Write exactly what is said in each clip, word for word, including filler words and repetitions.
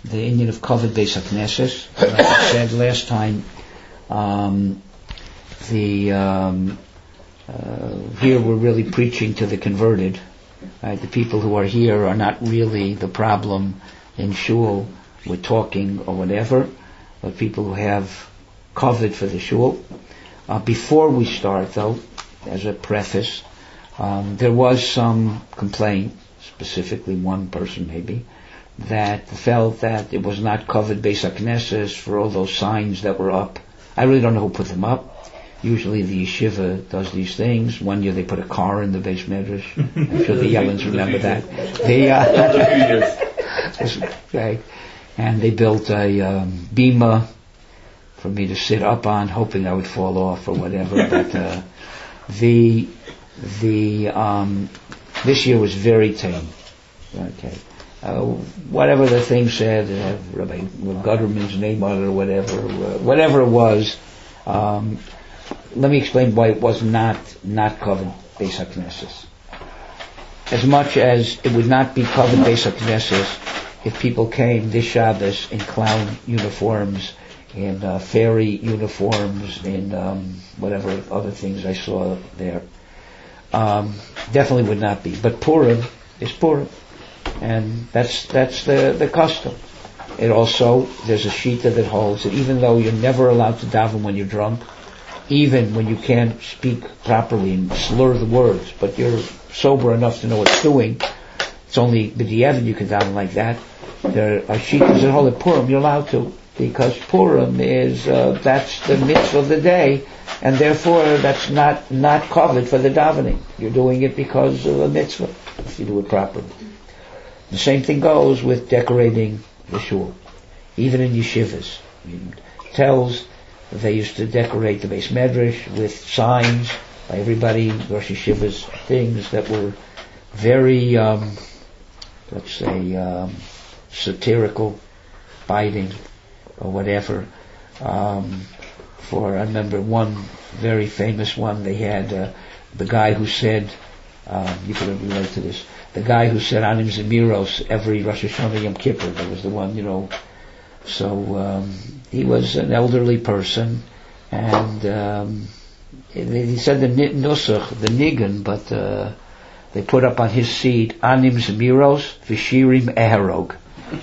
the Indian of Kavod Beis HaKnesses. Like I said last time, um, the um, uh, here we're really preaching to the converted. Right? The people who are here are not really the problem in shul with talking or whatever, but people who have kavod for the shul. Uh, before we start, though, as a preface, um, there was some complaint, specifically one person maybe, that felt that it was not covered Beis HaKnesses for all those signs that were up. I really don't know who put them up. Usually the yeshiva does these things. One year they put a car in the Beis Medrash. I'm sure the Yellens remember that. They, uh, right. And they built a um, bima for me to sit up on, hoping I would fall off or whatever. But uh, the the um, this year was very tame. Okay. Uh, whatever the thing said, uh, Rabbi Gutterman's name on it or whatever, uh, whatever it was. Um, let me explain why it was not not covered Beis HaKnesses. As much as it would not be covered Beis HaKnesses if people came this Shabbos in clown uniforms, in uh, fairy uniforms, in um, whatever other things I saw there. Um, definitely would not be. But Purim is Purim. And that's that's the, the custom. It also, there's a shita that holds that even though you're never allowed to daven when you're drunk, even when you can't speak properly and slur the words, but you're sober enough to know what it's doing, it's only b'diavad you can daven like that. There are shitas that hold at Purim, you're allowed to, because Purim is, uh, that's the mitzvah of the day, and therefore that's not, not covered for the davening. You're doing it because of a mitzvah, if you do it properly. The same thing goes with decorating the shul. Even in yeshivas. It tells that they used to decorate the Beis Medrash with signs by everybody, Rosh Yeshivas, things that were very, um, let's say, um, satirical, biting, or whatever. Um, for, I remember one very famous one, they had uh, the guy who said, um, you can relate to this, the guy who said Anim Zemiros every Rosh Hashanah Yom Kippur, that was the one, you know. So um, he was an elderly person, and um, he said the nusach, the nigun, but uh, they put up on his seat Anim Zemiros Vishirim Eherog.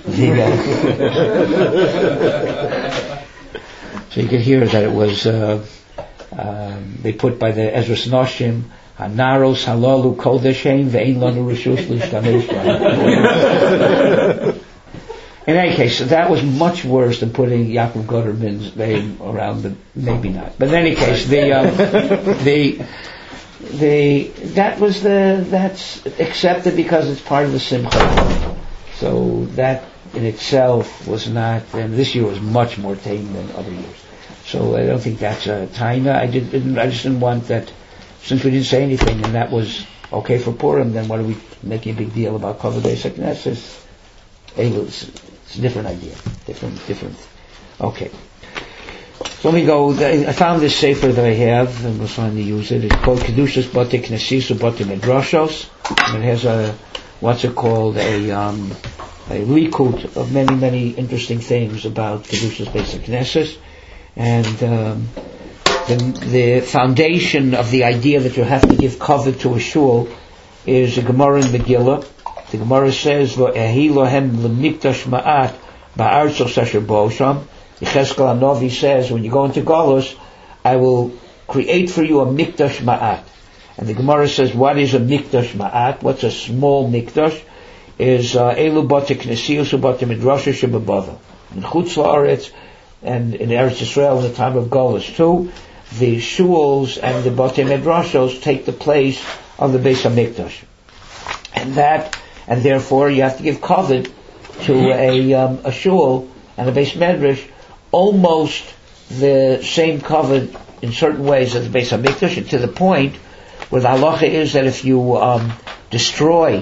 So you could hear that it was uh, um, they put by the Ezras Noshim, Hanaros halalu kodeshem ve'ein lanu reshus l'shtamesh b'hem. In any case, that was much worse than putting Yaakov Gutterman's name around the, maybe not. But in any case, the, um, the, the, that was the, that's accepted because it's part of the Simcha. So that in itself was not, and this year was much more tame than other years. So I don't think that's a taina. I did, didn't, I just didn't want that. Since we didn't say anything and that was okay for Purim, then what are we making a big deal about Kavod Beis HaKnesses? It's, it's a different idea. Different, different. Okay. So let me go. I found this sefer that I have and was trying to use it. It's called Kedushas Bate Knessis Bate Midrashos. And it has a, what's it called, a, um, a likut of many, many interesting things about Kedushas Beis HaKnesses. And, um, The, the foundation of the idea that you have to give cover to a shul is a Gemara in Megillah. The Gemara says, "V'ehi lohem l'mikdash ma'at ba'artzos asher bo sham." Yechezkel Hanavi says, when you go into Golus, I will create for you a mikdash ma'at. And the Gemara says, what is a mikdash ma'at? What's a small mikdash? Is elu bate knesios u'bate midrashos shebabava. In Chutz La'aretz and in Eretz Yisrael in the time of Golus too, the shuls and the Batei Midrashos take the place of the Beis HaMikdash. And that, and therefore you have to give kavod to a, um, a shul and a Beis Medrash, almost the same kavod in certain ways as the Beis HaMikdash, and to the point where the halacha is that if you, um, destroy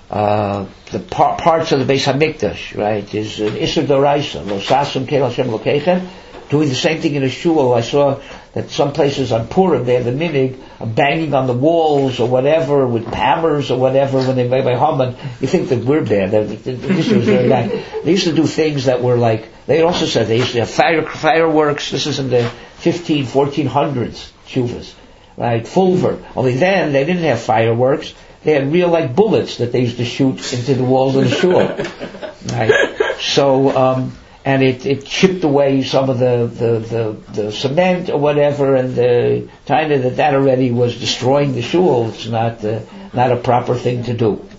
uh, the par- parts of the Beis Hamikdash, right, is an Isser Doraisa, Lo Sasum Kel Hashem Lokechem, doing the same thing in a shul. I saw that some places on Purim, they have the minig of banging on the walls or whatever with hammers or whatever when they make by Haman. You think that we're bad. This was very nice. They used to do things that were like, they also said they used to have fire, fireworks. This is in the fifteen, fourteen hundreds, shuvas, right? Fulver. Only then they didn't have fireworks. They had real like bullets that they used to shoot into the walls of the shul. Right? So, um, and it, it chipped away some of the, the, the, the cement or whatever, and the time that that already was destroying the shul. It's not uh, not a proper thing to do.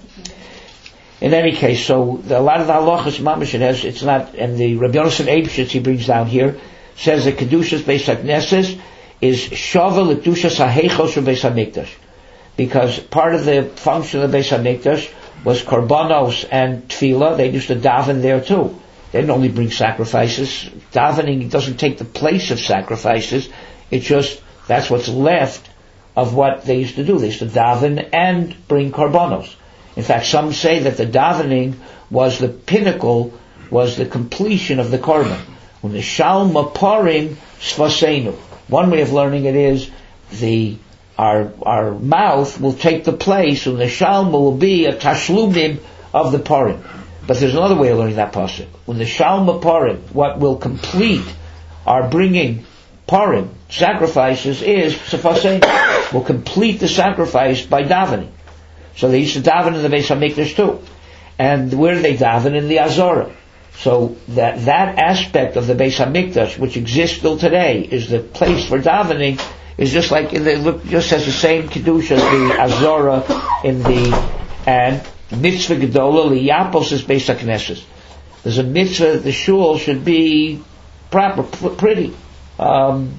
In any case, so the, a lot of the halachas mamish it has, it's not, and the Rabbi Yonasan Eibshitz he brings down here says that kedushas beis hakneses is shava l'kedushas haheichos of beis hamikdash, because part of the function of the beis hamikdash was korbanos and tefillah. They used to daven there too. They didn't only bring sacrifices. Davening doesn't take the place of sacrifices. It's just, that's what's left of what they used to do. They used to daven and bring korbanos. In fact, some say that the davening was the pinnacle, was the completion of the korban. When the shalma parim svasenu. One way of learning it is, the, our, our mouth will take the place, and the shalma will be a tashlumim of the parim. But there's another way of learning that pasuk. When the shalma parim, what will complete our bringing parim, sacrifices, is sefasein, will complete the sacrifice by davening. So they used to daven in the Beis Hamikdash too. And where do they daven? In the Azorah. So that that aspect of the Beis Hamikdash, which exists still today, is the place for davening, is just like in the, look, just has the same kedusha as the Azorah in the, and mitzvah gedola liyapos is Beis HaKnesses. There's a mitzvah, the shul should be proper, p- pretty, um,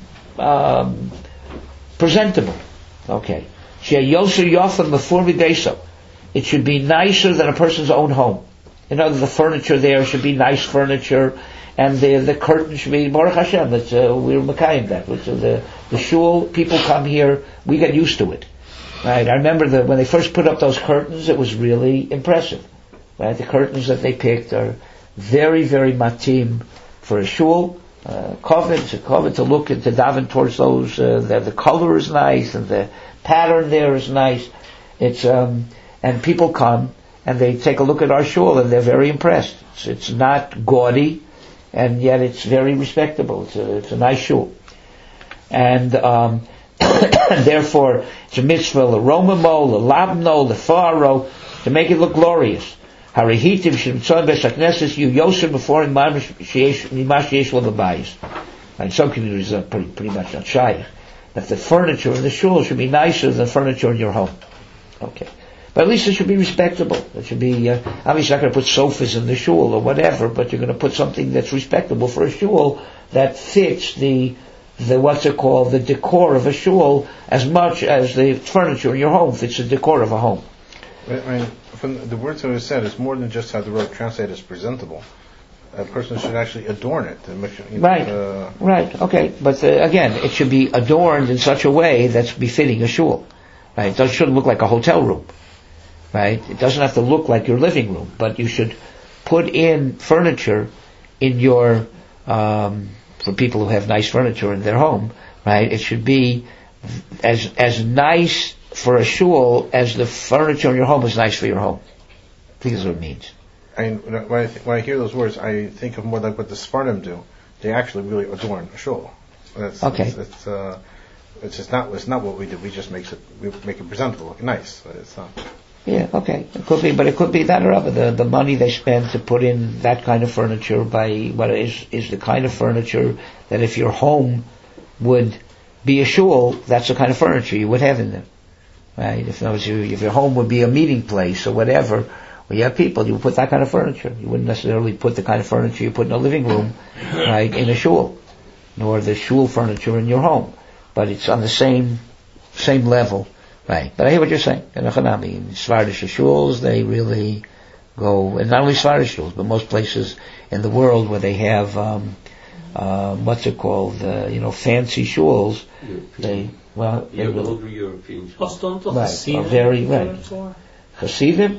um, presentable. Okay. She'yoser yofam before mideso. It should be nicer than a person's own home. You know, the furniture there should be nice furniture, and the the curtain should be Baruch Hashem. It's, uh, we're Makayim that. Which uh, the the shul, people come here, we get used to it. Right, I remember that when they first put up those curtains, it was really impressive. Right, the curtains that they picked are very, very matim for a shul. Uh, covet, covet to look and to daven towards those. Uh, the, the color is nice and the pattern there is nice. It's um, and people come and they take a look at our shul and they're very impressed. It's, it's not gaudy, and yet it's very respectable. It's a, it's a nice shul, and um. And therefore, it's a mitzvah, the romamo, the labno, the faro, to make it look glorious. Harihitiv shemitzvah b'shakneses you yoser before in mimash yesh lo b'bayis. And some communities are pretty, pretty much not shy that the furniture in the shul should be nicer than the furniture in your home. Okay, but at least it should be respectable. It should be. Uh, obviously, not going to put sofas in the shul or whatever, but you're going to put something that's respectable for a shul that fits the. the what's it called, the decor of a shul, as much as the furniture in your home fits the decor of a home. I mean, from the words that were said, it's more than just how the word translated is presentable. A person should actually adorn it. To make sure, you know, right, uh, right, okay. But uh, again, it should be adorned in such a way that's befitting a shul. Right? It shouldn't look like a hotel room. Right? It doesn't have to look like your living room, but you should put in furniture in your um, for people who have nice furniture in their home, right? It should be as as nice for a shul as the furniture in your home is nice for your home. I think that's what it means. I mean, when I, th- when I hear those words, I think of more like what the Sfardim do. They actually really adorn a shul. That's, okay. It's, it's, uh, it's just not. It's not what we do. We just makes it. We make it presentable, look nice. But it's not. Yeah, okay. It could be, but it could be that or other. The, the money they spend to put in that kind of furniture by what is, is the kind of furniture that if your home would be a shul, that's the kind of furniture you would have in them. Right? If, if your home would be a meeting place or whatever, well, you have people, you would put that kind of furniture. You wouldn't necessarily put the kind of furniture you put in a living room, right, in a shul, nor the shul furniture in your home. But it's on the same, same level. Right, but I hear what you're saying. In Svardish shuls, they really go, and not only Svardish shuls, but most places in the world where they have, um, uh, what's it called, uh, you know, fancy shuls, they, well, yeah, they will, European right, are very, right. Hasidim,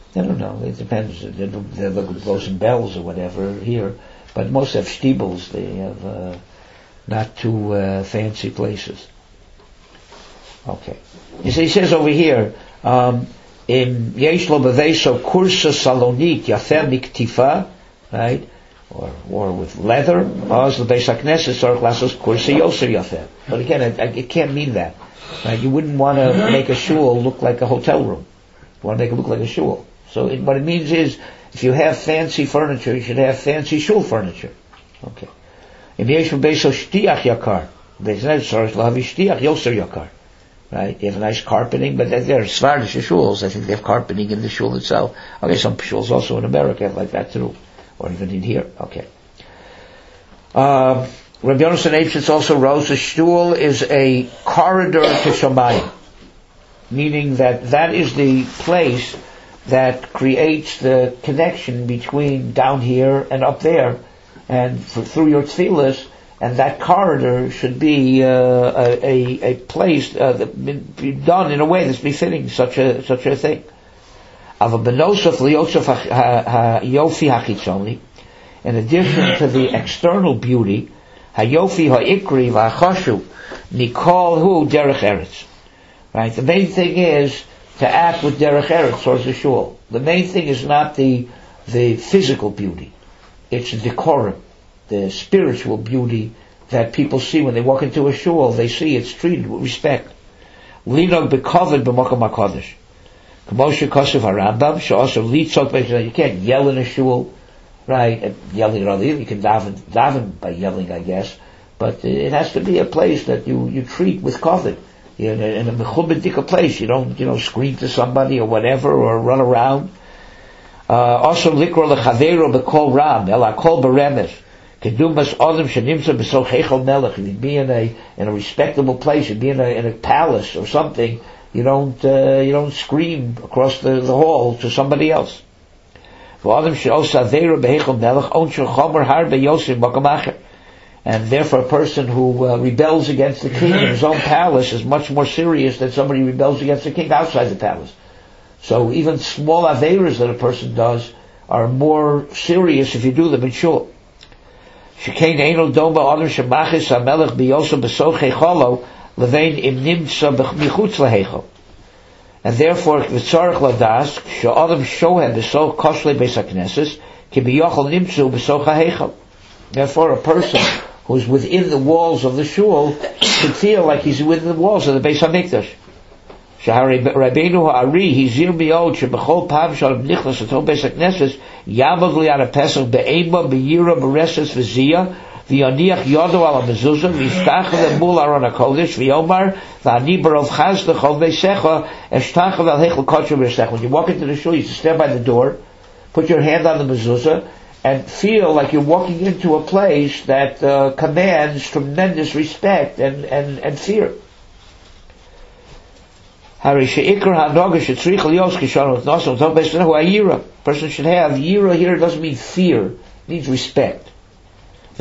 I don't know. It depends. They look blows and bells or whatever here, but most have steebles. They have uh, not too uh, fancy places. Okay. You see, he says over here, um, in Yesh Lo Beveso Kursa Salonit Yafer Miktifa, right? Or or with leather, Oz the Beis HaKnesses or Lasos Kursa Yoser Yafer. But again, it, it can't mean that. Right? You wouldn't want to make a shul look like a hotel room. You want to make it look like a shul. So it, what it means is, if you have fancy furniture, you should have fancy shul furniture. Okay. Im Yesh Lo Beveso Shtiach Yakar. Beis HaKnesses Lahavi Shtiach Yoser Yakar. Right? You have nice carpeting, but there are Svardish shuls. I think they have carpeting in the shul itself. Okay, some shuls also in America have like that too. Or even in here. Okay. Um, Rabbi Yonasan Eybeschutz also wrote, the shul is a corridor to Shamayim. Meaning that that is the place that creates the connection between down here and up there. And for, through your tefillas, and that corridor should be uh, a, a, a place uh, that be done in a way that's befitting such a such a thing. In addition to the external beauty, hayofi ha'ikri v'achashu nikol hu derech eretz. Right. The main thing is to act with derech eretz towards the shul. The main thing is not the the physical beauty; it's the decorum. The spiritual beauty that people see when they walk into a shul. They see it's treated with respect. Linog bekovid b'makom hakodesh. K'moshe kosev harambam she'osav litzot b'shul. You can't yell in a shul, right? And yelling at other, you can daven, daven by yelling, I guess. But it has to be a place that you, you treat with kovid. In a, in a mechubedika place, you don't, you know, scream to somebody or whatever, or run around. Uh, also likro lechaveiro b'kol ram, ela kol beremes. Kedumas Adam Shanimsa B'Soch Heichal Melech. If you'd be in a in a respectable place, you'd be in a in a palace or something, you don't uh, you don't scream across the, the hall to somebody else. And therefore, a person who uh, rebels against the king in his own palace is much more serious than somebody who rebels against the king outside the palace. So even small averas that a person does are more serious if you do them in shul. And therefore, v'tzarich ladas she'adam shohem b'soch koshlei beis hakneses ki b'yochel nimtzu b'soch ha'heichal. Therefore, a person who's within the walls of the shul should feel like he's within the walls of the Beis Hamikdash. Shehari Rabbeinu ha'ari hizir mi'od shebechol pam shalom nichlas atom Beis HaKnesses yamad li'ad ha'pesach be'ema be'yira be'reses v'ziyah v'yaniach yodo al ha'mezuzah v'yiftach le'mul aron ha'kodesh v'yomar v'ani barov chaz l'chol v'eisecha eshtach al heichel kodesh v'eisecha. When you walk into the shul, you stand by the door, put your hand on the mezuzah, and feel like you're walking into a place that uh, commands tremendous respect and, and, and fear. Person should have yira here doesn't mean fear, it means respect. The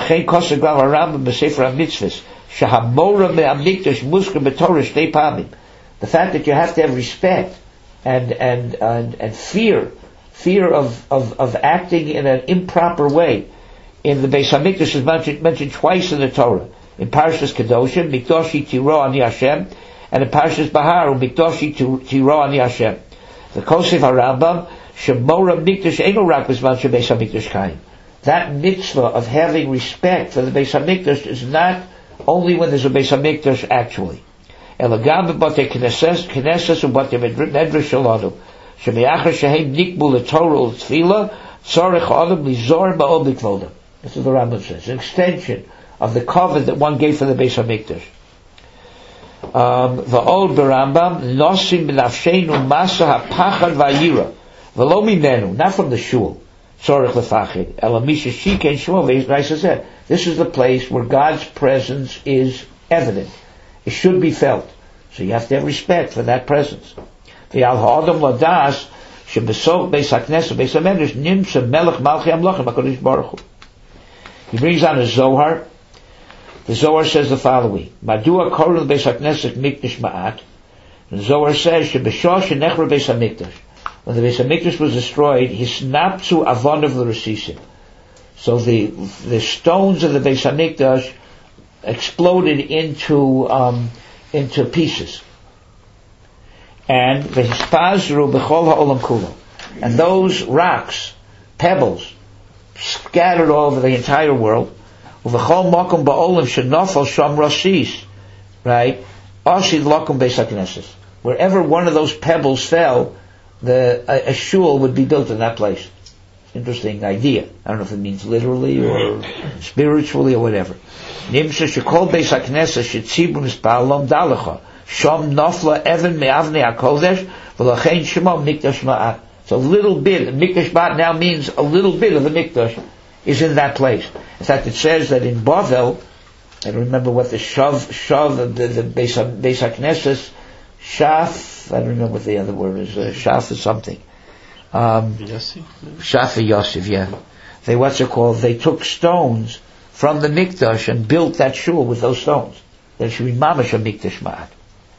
fact that you have to have respect and and and, and fear, fear of, of, of acting in an improper way. In the Beis Hamikdash is mentioned, mentioned twice in the Torah. In Parashas Kedoshim, Mikdoshi Tiro Ani Hashem, and in Parashas Bahar, Mikdoshi Tiro Ani Hashem. The Kosef HaRambam, Shemora Mikdash Eino Rak B'zman Beis Hamikdash Kaim. That mitzvah of having respect for the Beis Hamikdash is not only when there's a Beis Hamikdash actually. Elagam b'batei Knesses Knesses u'batei Medrash Shalanu. Shemiachar shehem nikbu l'Torah u'tefillah tzarech adam lizor ma'od l'kvoda. This is the Rambam says. An extension of the covenant that one gave for the Beis Hamikdash. Um, the old Rambam nosim b'nafsheinu masa ha'pachad v'ayira v'lo mimenu, not from the shul. Tzarech l'fachid ela misha shikein shul. Raisa said, this is the place where God's presence is evident. It should be felt. So you have to have respect for that presence. V'al ha'adam ladas shebesoch beis hakneses beis hamedrash nimsa melech malchei hamlachim hakadosh baruch hu. He brings on a Zohar. The Zohar says the following: Madua korul beis hakneses mikdash ma'at. The Zohar says shebeshah shenechra beis hamikdash. when the Beis HaMikdash was destroyed, hisnapzu avonav l'rasisim. So the the stones of the Beis HaMikdash exploded into um, into pieces, and v'hispazru b'chol ha'olam kulo, and those rocks, pebbles, scattered all over the entire world. Uv'chol makom ba'olam shenafal sham rasis, right? Ashid lakum Beis HaKnesses. Wherever one of those pebbles fell, the a, a shul would be built in that place. Interesting idea. I don't know if it means literally or spiritually or whatever. Nimsha shekol Beis HaKnesses shetzibur mispalom dalacha sham nafla even me'avnei hakodesh v'lachein shema mikdash ma'at. So a little bit, mikdash ma'at now means a little bit of the mikdash is in that place. In fact, it says that in Bavel, I don't remember what the shav shav the the Beis HaKnesses shaf. I don't remember what the other word is. Uh, shaf is something. Um, Shaf Yosef, yeah. They what's it called? They took stones from the mikdash and built that shul with those stones. There should be mamash a mikdash ma'at.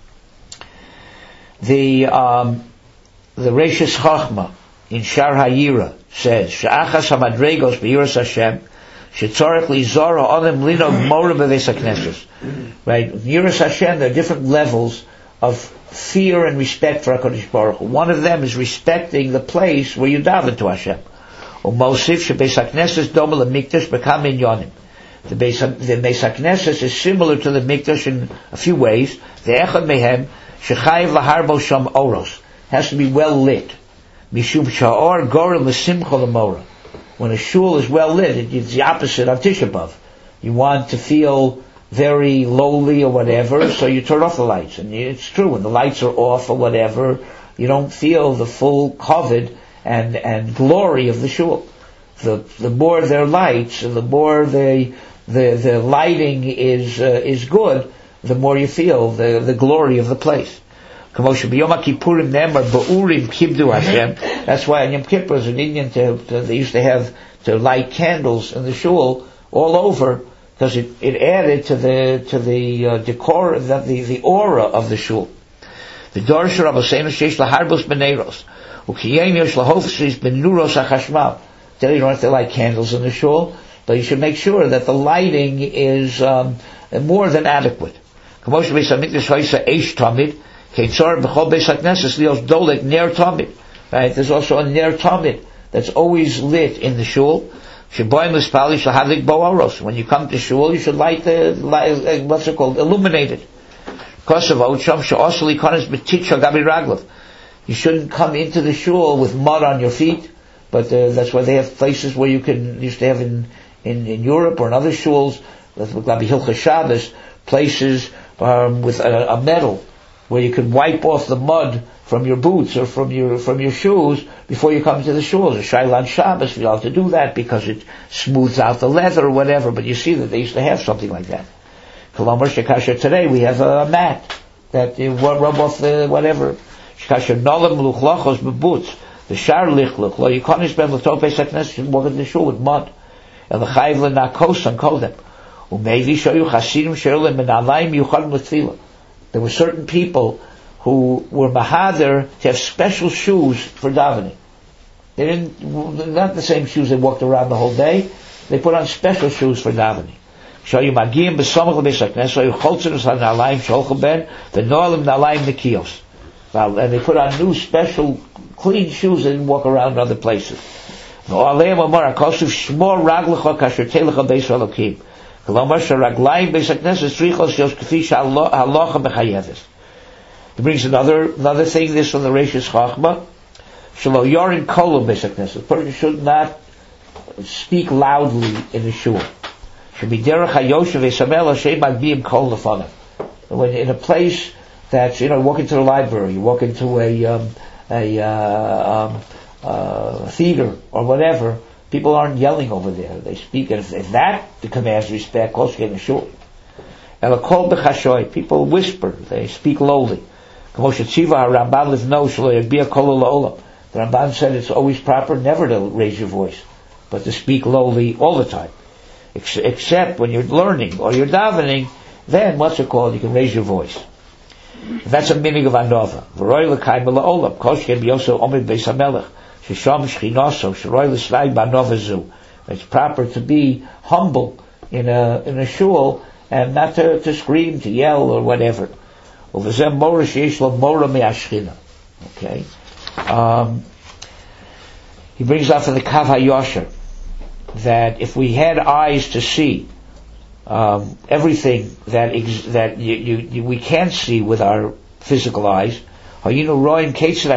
The um, the Reishis Chachma in Shar Hayira says Sha'achas hamadregos b'yiras Hashem shetzorech lizora olim lino mora b'veis HaKnesses. Right, Yiras Hashem, there are different levels of fear and respect for HaKadosh Baruch Hu. One of them is respecting the place where you daven to Hashem. Umosif shebeis HaKnesses doma lemikdash b'kam inyonim. The Beis HaKnesses is similar to the mikdash in a few ways. The echad mehem shechayiv laharbo sham oros, has to be well lit. Mishum sha'or gorem l'simcha l'mora. When a shul is well lit, it's the opposite of Tisha B'Av. You want to feel very lowly or whatever, so you turn off the lights. And it's true, when the lights are off or whatever, you don't feel the full kavod and, and glory of the shul. The, the more there are lights, the more the, the, the lighting is, uh, is good, the more you feel the, the glory of the place. That's why on Yom Kippur, as an Indian, to, to, they used to have to light candles in the shul all over, because it, it added to the to the uh, decor, the, the the aura of the shul. The Dorsha Rabbeinu sheish laharbos beneiros, ukiyem yesh lahofshis benuros hachashmal. Today you don't have to light candles in the shul, but you should make sure that the lighting is um, more than adequate. Right? There's also a ner tamid that's always lit in the shul. When you come to shul, you should light the, light, what's it called, illuminate it. You shouldn't come into the shul with mud on your feet, but uh, that's why they have places where you can, used to have in, in, in Europe or in other shuls, with Hilchos Shabbos, places um, with a, a metal where you can wipe off the mud from your boots or from your from your shoes before you come to the shul. The Shailan Shabbos, we have to do that because it smooths out the leather or whatever, but you see that they used to have something like that. Kolomar Shekasha, today we have a mat that you rub off the whatever. Shekasha Nolam Luchlachos Beboots, the Shar Lichluch, Lo Yikonis Ben Latop Beis HaKnesses, you walk in the shul with mud. And the Chayiv L'Nakos and call them. Umevi Shoyu Chasidim Sherulim Menalayim Yuchad L'Tfilah. There were certain people who were mahader to have special shoes for davening. They didn't, not the same shoes they walked around the whole day. They put on special shoes for davening. Shoyu Magiyim B'Samach L'Beis HaKnesses, Shoyu Choltzerus HaNalayim Sholchel Ben, V'Noalim Nalayim Nekios. And they put on new special clean shoes and walk around other places. No'aleim Amar HaKosuf Shmor Raglecha Kasher Telecha Beis HaLokim. Kolomar Sharaglayim Beis HaKnesses Tzrichos Yos K'fi Sha'Halacha B'Chayeves. He brings another another thing, this from the Reishis Chachma. Shelo Yorin Kolom Beis HaKnesses. The person should not speak loudly in the shul. Should be Derech HaYoshev Esamel Hashem Agbiim Kol Lefanav. When in a place that's, you know, you walk into the library, you walk into a um, a uh, um, uh, theater or whatever, people aren't yelling over there. They speak, and if, if that commands respect, close to the shul. Elakol b'chashoy, people whisper, they speak lowly. The Ramban said it's always proper never to raise your voice, but to speak lowly all the time. Ex- except when you're learning or you're davening, then what's it called? You can raise your voice. That's a minig of Anova. V'roi l'kayim l'olam. Koshken b'yoso omid beis hamelech. Shesham shchinoso. Sh'roi l'svay b'anova zu. It's proper to be humble in a, in a shul and not to, to scream, to yell or whatever. Uv'zem mora sheyesh lo mora me'ashchina. Okay. Um, he brings out from the Kav HaYosher that if we had eyes to see um, everything that ex- that you, you, you, we can't see with our physical eyes, we would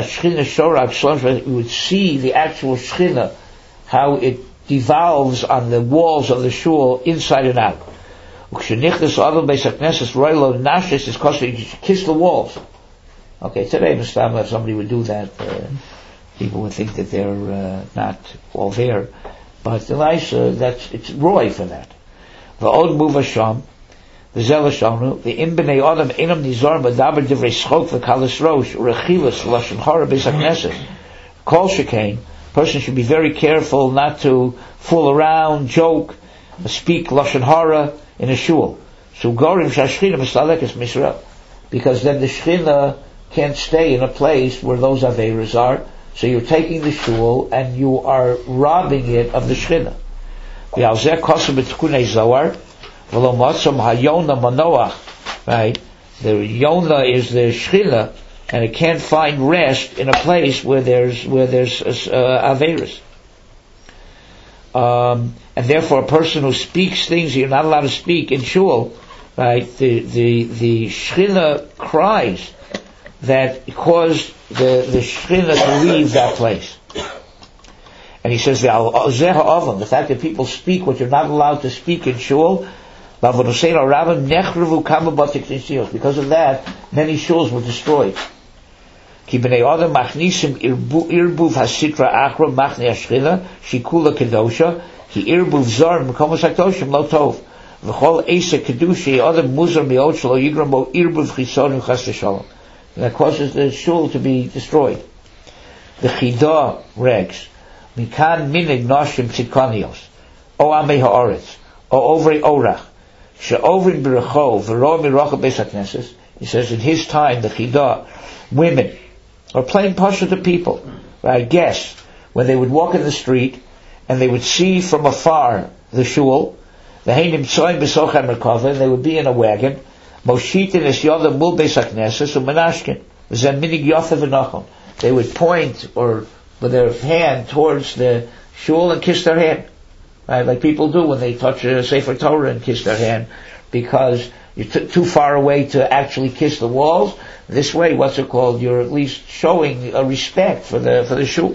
see the actual shchina, how it devolves on the walls of the shul inside and out. It's costly to kiss the walls. Okay, today if somebody would do that, uh, people would think that they're uh, not all there. But the nice, uh, that's, it's roy for that. V'od muvasham, v'zelashanu, v'im b'nei adam enam nizar b'daber divrei schok v'kalas rosh, rechivas v'lashon hara b'is hakneses. Kol shekain, person should be very careful not to fool around, joke, speak lashon hara in a shul. So gorim shashchina mislalekes misrael. Because then the shchina can't stay in a place where those aveiros are. So you're taking the shul and you are robbing it of the shchina. Right? The yona is the shchina, and it can't find rest in a place where there's where there's uh, averis. Um, and therefore, a person who speaks things you're not allowed to speak in shul, right? The the the shchina cries that caused the the shchina to leave that place. And he says the the fact that people speak what you're not allowed to speak in shul, because of that many shuls were destroyed. Ki b'nei adam machnisim irbuv hasitra achra machne hashchina shikula kedosha ki irbuv zar m'komos hakdoshim lo tov v'chol esa kedusha adam muzar miot shelo yigram bo irbuv chisonim chas v'shalom. That causes the shul to be destroyed. The Chida regs mikan minig noshim tzidkanios o amei haaretz o ovri orach she'ovrin b'recho v'ro miracha beis hakneses. He says in his time the Chida women or plain pasha to people, right? Guests, when they would walk in the street and they would see from afar the shul, the heinim tzoim b'sochem merkava, and they would be in a wagon. Moshitin es yoda mul beis hakneses u'menashkin v'zem minig yofa v'nachon. They would point or with their hand towards the shul and kiss their hand, right? Like people do when they touch a Sefer Torah and kiss their hand, because you're t- too far away to actually kiss the walls. This way, what's it called? You're at least showing a respect for the for the shul.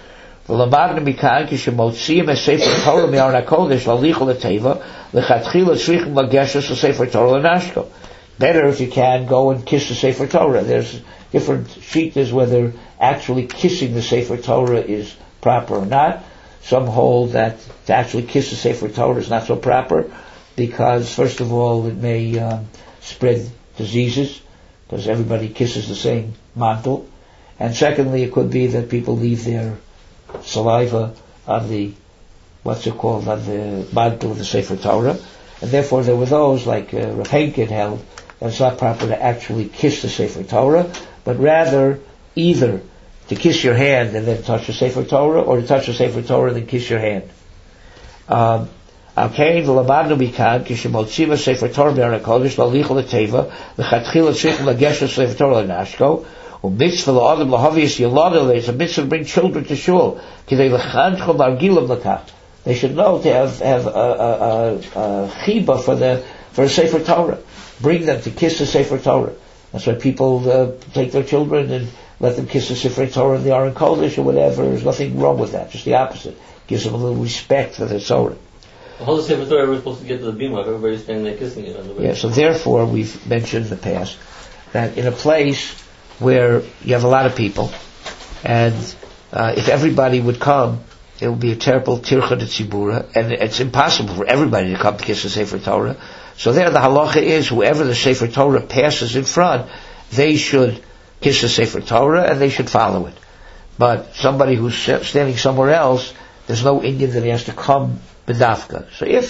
Better if you can go and kiss the Sefer Torah. There's different shittas whether actually kissing the Sefer Torah is proper or not. Some hold that to actually kiss the Sefer Torah is not so proper because, first of all, it may um, spread diseases because everybody kisses the same mantle. And secondly, it could be that people leave their saliva on the, what's it called, on the mantle of the Sefer Torah. And therefore there were those, like uh, Rav Henkin held, that it's not proper to actually kiss the Sefer Torah, but rather either to kiss your hand and then touch the Sefer Torah, or to touch the Sefer Torah and then kiss your hand. Um, Okay, v'lamadnu mikan kishemotziva Sefer Torah b'Aron HaKodesh lalichol l'teva l'chatchila tzrichim lagesher Sefer Torah l'nashko u'mitzvah la'adam lahavius yolada. There's a mitzvah to bring children to shul kidei l'chanchom l'argilam l'kach. They should know to have have a, a, a, a chiba for the for a Sefer Torah. Bring them to kiss the Sefer Torah. That's why people uh, take their children and let them kiss the Sefer Torah in the Aron HaKodesh or whatever. There's nothing wrong with that. Just the opposite. Gives them a little respect for the Torah. The whole Sefer Torah we're supposed to get to the bima if everybody's standing there kissing it on the way. Yeah, so therefore we've mentioned in the past that in a place where you have a lot of people, and uh, if everybody would come, it would be a terrible tircha de tzibura, and it's impossible for everybody to come to kiss the Sefer Torah. So there the halacha is whoever the Sefer Torah passes in front, they should kiss the Sefer Torah and they should follow it. But somebody who's standing somewhere else, there's no Indian that he has to come B'dafka. So if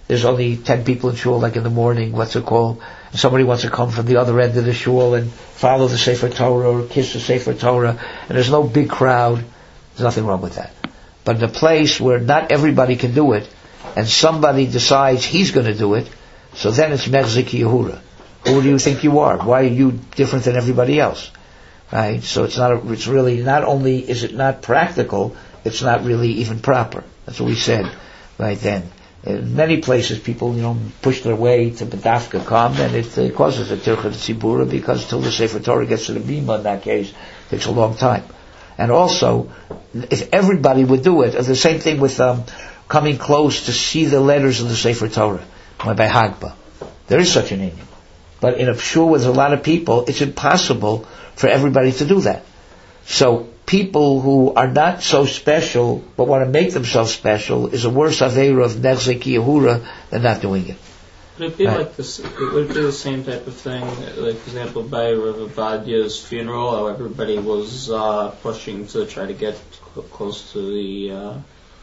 there's only ten people in shul, like in the morning, what's it called? And somebody wants to come from the other end of the shul and follow the Sefer Torah or kiss the Sefer Torah, and there's no big crowd, there's nothing wrong with that. But in a place where not everybody can do it, and somebody decides he's going to do it, so then it's Mechzik Yehura. Who do you think you are? Why are you different than everybody else? Right? So it's not, a, it's really, not only is it not practical, it's not really even proper. That's what we said right then. In many places, people, you know, push their way to B'dafka come, and it uh, causes a tircha tzibura, because till the Sefer Torah gets to the bima, in that case, it takes a long time. And also, if everybody would do it, the same thing with um, coming close to see the letters of the Sefer Torah, by Hagba. There is such an Indian. But in a shul with a lot of people, it's impossible for everybody to do that. So, people who are not so special, but want to make themselves special, is a worse aveira of Nechzik Yehura than not doing it. Would it be Right. like this? It would be the same type of thing, like for example, by Rav Avadia's funeral, how everybody was uh, pushing to try to get cl- close to the. Uh...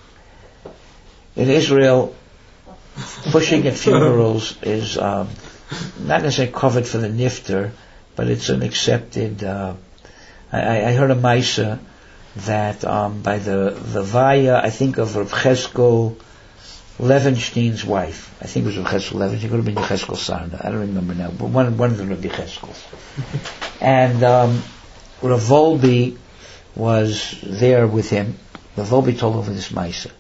In Israel, pushing at funerals is um, not necessarily covered for the nifter, but it's an accepted. Uh, I, I heard a Maisa that um, by the the Vaya, I think of Rav Cheskel Levenstein's wife. I think it was Rav Cheskel Levenstein. It could have been Cheskel Sarna. I don't remember now, but one one of the Rabbi Cheskels. And um, Rav Volbe was there with him. Rav Volbe told over this Maisa,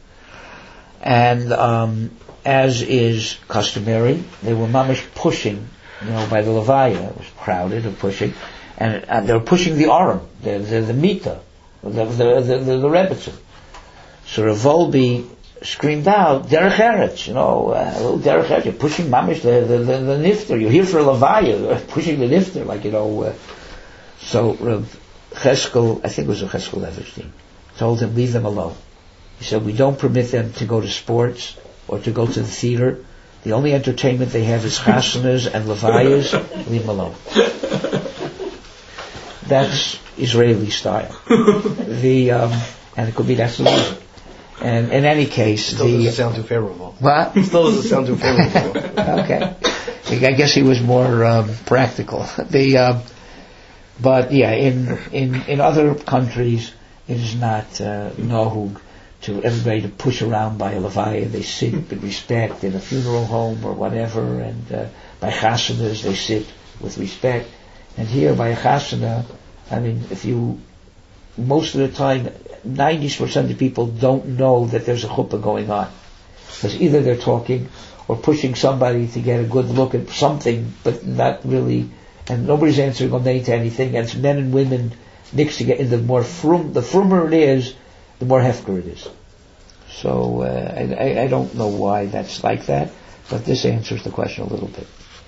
and um, as is customary, they were mamish pushing, you know, by the Levaya. It was crowded and pushing. And, and they were pushing the Aram, the the, the Mita, the the the, the, the Rebbetzin. So Rav Volbe screamed out, Derech Eretz, you know, uh, little Derech Eretz, you're pushing mamish the, the, the, the Nifter, you're here for a Levaya, pushing the Nifter, like, you know. Uh, so Rav Cheskel, I think it was Rav Cheskel Levenstein, told him, leave them alone. He said, we don't permit them to go to sports or to go to the theater. The only entertainment they have is chasanas and levayas. Leave them alone. That's Israeli style. The um, and it could be that's the reason. And in any case, Still the doesn't sound too favorable. what? Still doesn't sound too favorable. Okay, I guess he was more um, practical. The um, but yeah, in in in other countries, it is not uh, nohug to everybody to push around by a levaya. They sit with respect in a funeral home or whatever, and uh, by chasanas they sit with respect. And here by a chasana, I mean, if you, most of the time, ninety percent of people don't know that there's a chuppah going on. Because either they're talking or pushing somebody to get a good look at something, but not really, and nobody's answering on to anything, and it's men and women mixed together. The more frum, the frummer it is, the more hefker it is. So, uh, I, I don't know why that's like that, but this answers the question a little bit.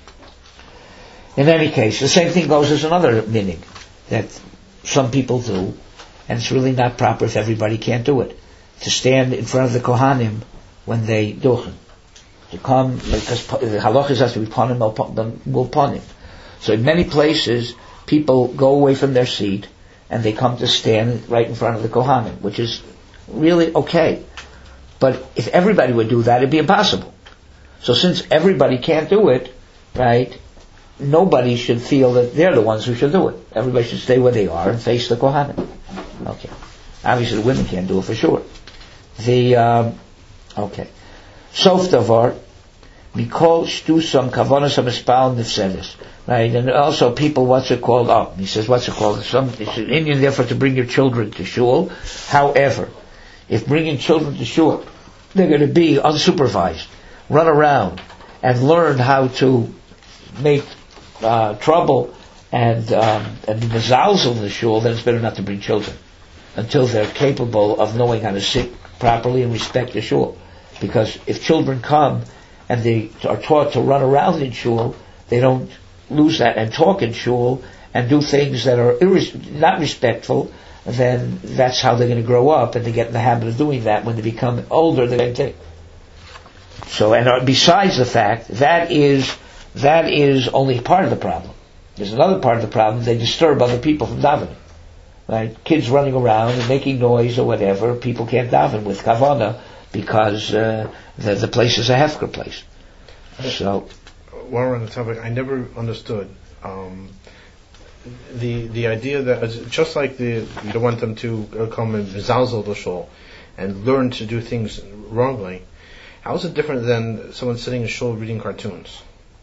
In any case, the same thing goes as another meaning that some people do, and it's really not proper if everybody can't do it. To stand in front of the Kohanim when they duchen. To come, because the halachas has to be panim, will panim. So in many places, people go away from their seat, and they come to stand right in front of the Kohanim, which is really okay. But if everybody would do that, it'd be impossible. So since everybody can't do it, right, nobody should feel that they're the ones who should do it. Everybody should stay where they are and face the Kohanim. Okay. Obviously the women can't do it for sure. The, um, okay. Sof davar, mikol shtusam kavanas hamispal nifsedes. Right, and also people, what's it called? Oh, he says, what's it called? Some, it's an Indian therefore to bring your children to shul. However, if bringing children to shul, they're going to be unsupervised, run around, and learn how to make uh, trouble and um, and be mezalzel in the shul, then it's better not to bring children until they're capable of knowing how to sit properly and respect the shul. Because if children come and they are taught to run around in shul, they don't lose that and talk in shul and do things that are irres- not respectful, then that's how they're going to grow up, and they get in the habit of doing that. When they become older, they're going to take. So, and uh, besides the fact, that is that is only part of the problem. There's another part of the problem: they disturb other people from davening. Right? Kids running around and making noise or whatever. People can't daven with kavana because uh, the the place is a hefker place. So, while we're on the topic, I never understood um, the the idea that just like the you don't want them to uh, come and mezalzel the shul and learn to do things wrongly. How is it different than someone sitting in shul reading cartoons?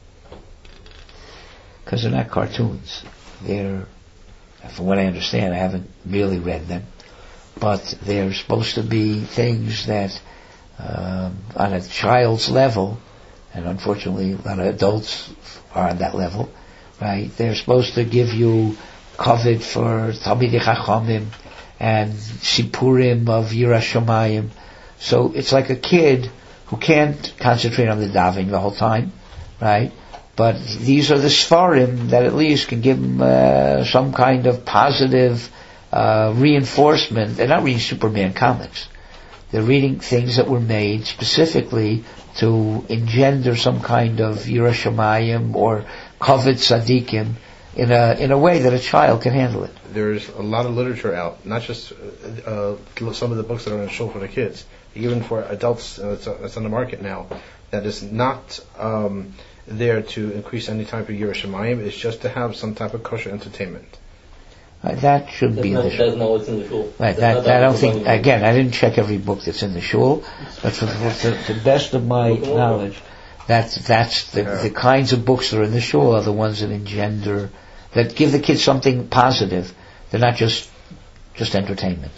Because they're not cartoons. They're, from what I understand, I haven't really read them, but they're supposed to be things that, um, on a child's level, and unfortunately a lot of adults are on that level, right? They're supposed to give you kavod for Talmidei Chachamim and Sipurim of Yirah Shamayim. So it's like a kid who can't concentrate on the davening the whole time, right? But these are the Sfarim that at least can give them uh, some kind of positive uh, reinforcement. They're not reading Superman comics. They're reading things that were made specifically to engender some kind of Yirah Shamayim or Kavod Tzadikim in a in a way that a child can handle it. There's a lot of literature out, not just uh, uh, some of the books that are on the show for the kids, even for adults. Uh, it's, uh, it's on the market now. That is not um, there to increase any type of Yirah Shamayim. It's just to have some type of kosher entertainment. Uh, that should that's be not, in the shul. That's not what's in the shul. Right, That's that, that I don't think, money. again, I didn't check every book that's in the shul, but for, for, to the best of my knowledge, that's, that's the, Yeah. the kinds of books that are in the shul are the ones that engender, that give the kids something positive. They're not just, just entertainment.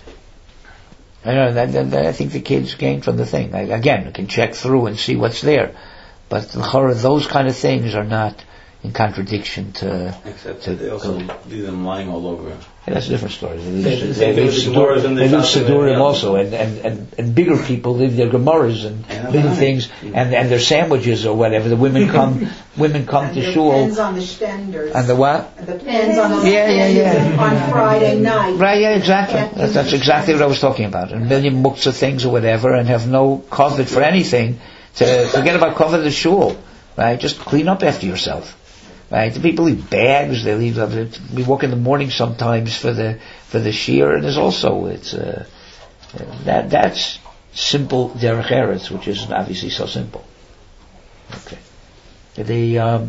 I know, that, that, that I think the kids gain from the thing. I, again, you can check through and see what's there. But those kind of things are not in contradiction to... Except to that they also go. leave them lying all over. Yeah, that's a different story. They Same- leave, same they thing leave, with the Sidur- Gemaras and the they leave Shas and Sidurim the- also, and, and, and, and bigger people leave their Gemaras and Yeah, little right. things, and, and their sandwiches or whatever. The women come, women come And to the shul, pens on the stenders. and the what? And the pens on the Yeah, yeah, yeah. stenders on Friday night. Right, yeah, exactly. Can't That's, that's use exactly what I was talking about. A million books of things or whatever, and have no covet for anything. To forget about covet the shul, right? Just clean up after yourself. Right, the people leave bags. They leave. We walk in the morning sometimes for the for the shiur, and there's also it's uh, that that's simple derech eretz, which is obviously so simple. Okay, the um,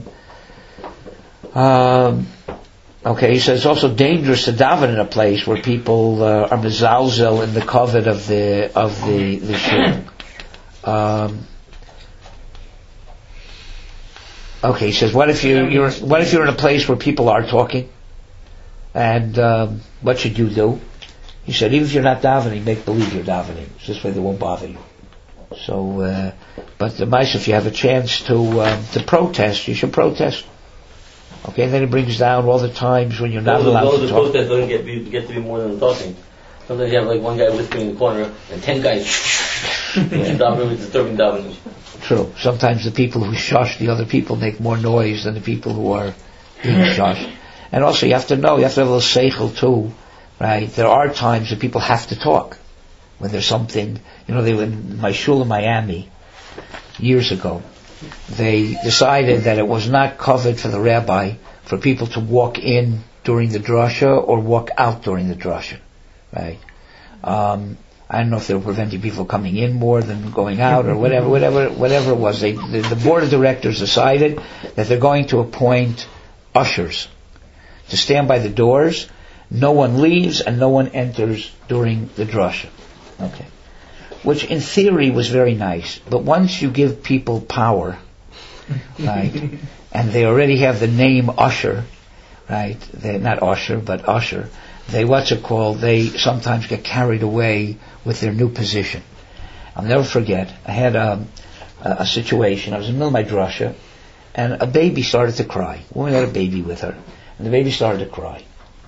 um, okay. He says it's also dangerous to daven in a place where people uh, are mezalzel in the kavod of the of the the shiur. Um, Okay, he says, what if you, you're, what if you're in a place where people are talking? And, um, what should you do? He said, even if you're not davening, make believe you're davening. This way they won't bother you. So, uh, but the mice, if you have a chance to, um, to protest, you should protest. Okay, and then it brings down all the times when you're not Those, allowed those to the talk. protests don't get, be, get to be more than talking. Sometimes you have like one guy whispering in the corner and ten guys davening with disturbing davening. True. Sometimes the people who shush the other people make more noise than the people who are being shushed. And also you have to know, you have to have a little seichel too, right? There are times that people have to talk. When there's something, you know, they were in my shul in Miami years ago. They decided that it was not covered for the rabbi for people to walk in during the drasha or walk out during the drasha, right? Um, I don't know if they were preventing people coming in more than going out or whatever, whatever, whatever it was. They, the, the board of directors decided that they're going to appoint ushers to stand by the doors. No one leaves and no one enters during the drasha. Okay. Which in theory was very nice, but once you give people power, right, and they already have the name usher, right, they're not usher, but usher, they, what's it called, they sometimes get carried away with their new position. I'll never forget, I had a, a, a situation, I was in the middle of my drasha, and a baby started to cry. A woman had a baby with her, and the baby started to cry.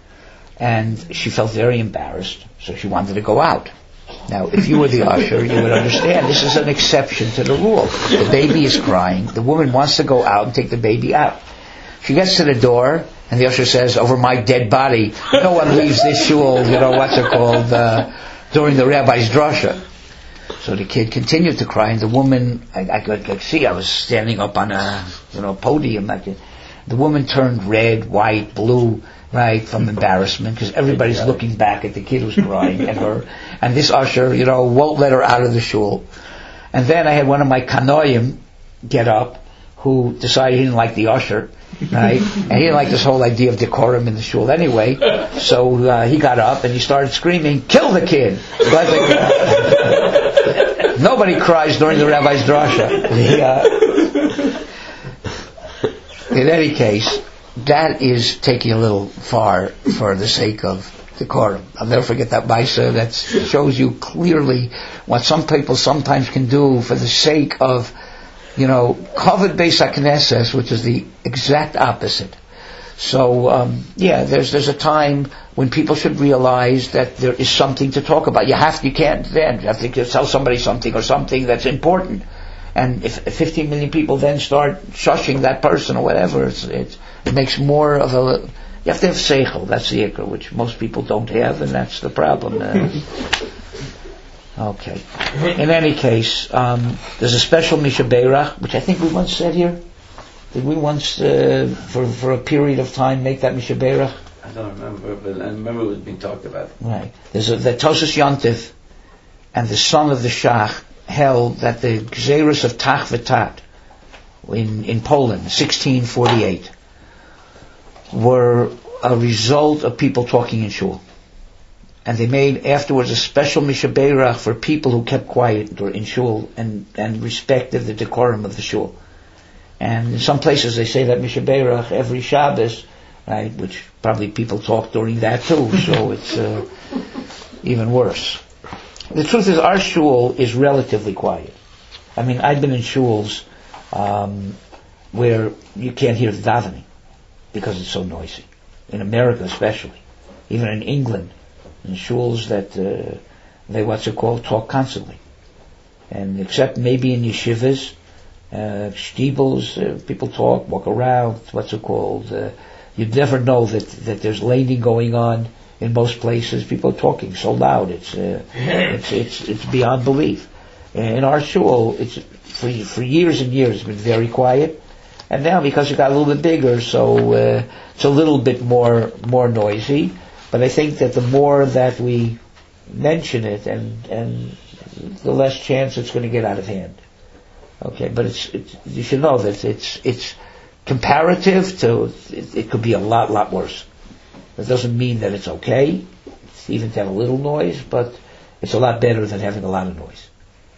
And she felt very embarrassed, so she wanted to go out. Now, if you were the usher, you would understand this is an exception to the rule. The baby is crying, the woman wants to go out and take the baby out. She gets to the door, and the usher says, over my dead body, no one leaves this shul, you know, what's it called, uh, during the rabbi's drasha. So the kid continued to cry, and the woman, I, I could like, see, I was standing up on a, you know, podium. I could, the woman turned red, white, blue, right, from embarrassment, because everybody's looking back at the kid who's crying and her, and this usher, you know, won't let her out of the shul. And then I had one of my kanoim get up, who decided he didn't like the usher, right? And he didn't like this whole idea of decorum in the shul anyway. So uh, he got up and he started screaming, "Kill the kid!" But the, nobody cries during the rabbi's drasha. The, uh, in any case, that is taking a little far for the sake of decorum. I'll never forget that Maisa. That shows you clearly what some people sometimes can do for the sake of, you know, covered Beis HaKnesses, which is the exact opposite. So, um, yeah, there's there's a time when people should realize that there is something to talk about. You have to, you can't then, you have to tell somebody something or something that's important. And if fifteen million people then start shushing that person or whatever, it's, it's, it makes more of a, you have to have seichel, that's the ikra, which most people don't have, and that's the problem. Uh, Okay. In any case, um, there's a special Misha Beirach, which I think we once said here. Did we once, uh, for for a period of time, make that Misha Beirach? I don't remember, but I remember it was being talked about. Right. There's a, the Tosas Yontif and the son of the Shach held that the Gzeiros of Tach V'Tat in, in Poland, sixteen forty-eight, were a result of people talking in shul. And they made afterwards a special Misha Beirach for people who kept quiet in shul and, and respected the decorum of the shul. And in some places they say that Misha Beirach every Shabbos, right, which probably people talk during that too, so it's uh, even worse. The truth is, our shul is relatively quiet. I mean, I've been in shuls um, where you can't hear the davening because it's so noisy. In America especially. Even in England. In shuls that uh, they what's it called talk constantly, and except maybe in yeshivas, uh, shtibels, uh, people talk, walk around. What's it called? Uh, you'd never know that that there's laning going on in most places. People are talking so loud, it's uh, it's it's it's beyond belief. In our shul, it's for for years and years it's been very quiet, and now because it got a little bit bigger, so uh, it's a little bit more more noisy. But I think that the more that we mention it, and and the less chance it's going to get out of hand. Okay, but it's, it's you should know that it's it's comparative to it, it could be a lot lot worse. That doesn't mean that it's okay. It's even to have a little noise, but it's a lot better than having a lot of noise.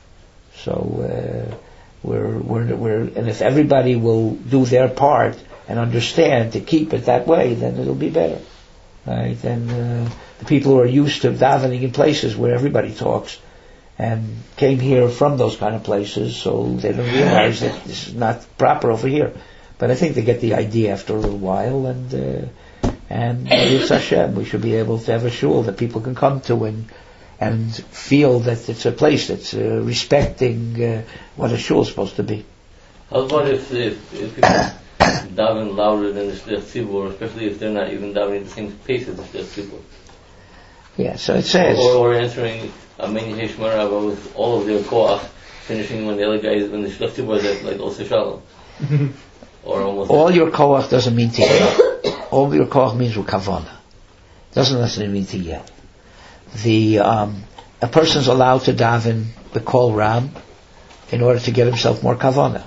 So uh, we're we're we're and if everybody will do their part and understand to keep it that way, then it'll be better. Right, and uh, the people who are used to davening in places where everybody talks, and came here from those kind of places, so they don't realize that this is not proper over here. But I think they get the idea after a little while, and uh, and it's Hashem. We should be able to have a shul that people can come to and and feel that it's a place that's uh, respecting uh, what a shul is supposed to be. How about if, if, if people daven louder than the Shliach Tzibur, especially if they're not even davening the same pace as the Shliach Tzibur? Yeah, so it says. Or, or answering a Meni Heshmar Rabba with all of their koach, finishing when the other guy is, when the Shliach Tzibur is at like Oseh Shalom. Or almost. All your koach doesn't mean to yell. All your koach means with kavanah. Doesn't necessarily mean to yell. The um, a person's allowed to daven the kol ram in order to get himself more kavanah,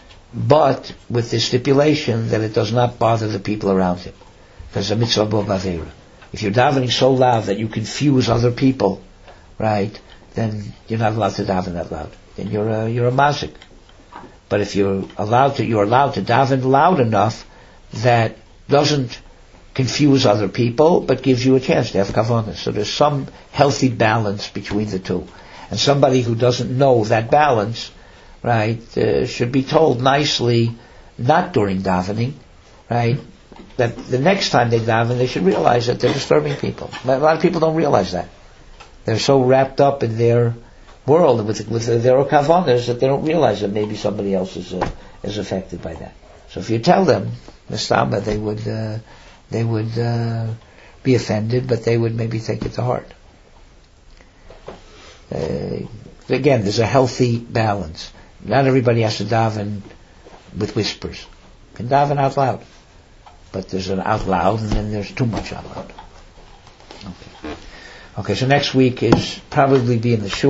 but with the stipulation that it does not bother the people around him. There's a mitzvah b'avera. If you're davening so loud that you confuse other people, right, then you're not allowed to daven that loud. Then you're a, you're a mazik. But if you're allowed to, you're allowed to daven loud enough that doesn't confuse other people, but gives you a chance to have kavanah. So there's some healthy balance between the two. And somebody who doesn't know that balance, right, uh, should be told nicely, not during davening, right, that the next time they daven, they should realize that they're disturbing people. A lot of people don't realize that. They're so wrapped up in their world with with their kavanas that they don't realize that maybe somebody else is uh, is affected by that. So if you tell them, Mistama, they would uh, they would uh, be offended, but they would maybe take it to heart. Uh, again, there's a healthy balance. Not everybody has to daven with whispers. You can daven out loud. But there's an out loud and then there's too much out loud. Okay. Okay, so next week is probably be in the shul.